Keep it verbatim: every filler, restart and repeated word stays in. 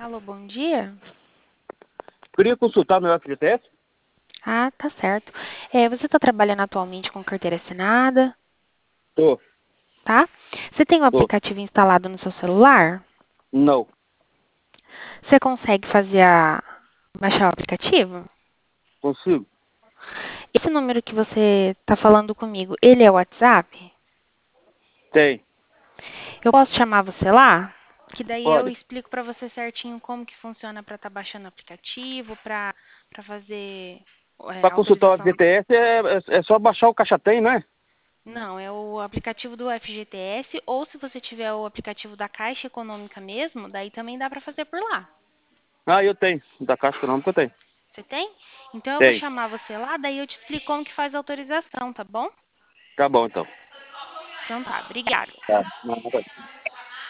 Alô, bom dia. Queria consultar meu F G T S? Ah, tá certo. É, você está trabalhando atualmente com carteira assinada, Tô, tá? Você tem o tô. aplicativo instalado no seu celular? Não. Você consegue fazer a... baixar o aplicativo? Consigo? Esse número que você está falando comigo, ele é o WhatsApp? Tem. Eu posso chamar você lá? Que daí eu Pode. explico para você certinho como que funciona para estar baixando o aplicativo, para para fazer é, Para consultar o autorização. F G T S é, é, é só baixar o Caixa Tem, né? Não, é o aplicativo do F G T S, ou se você tiver o aplicativo da Caixa Econômica mesmo, daí também dá para fazer por lá. Ah, eu tenho. Da Caixa Econômica eu tenho. Você tem? Então eu vou Tem. chamar você lá, daí eu te explico como que faz a autorização, tá bom? Tá bom, então. Então tá, obrigada. Tá. Não, não, tá.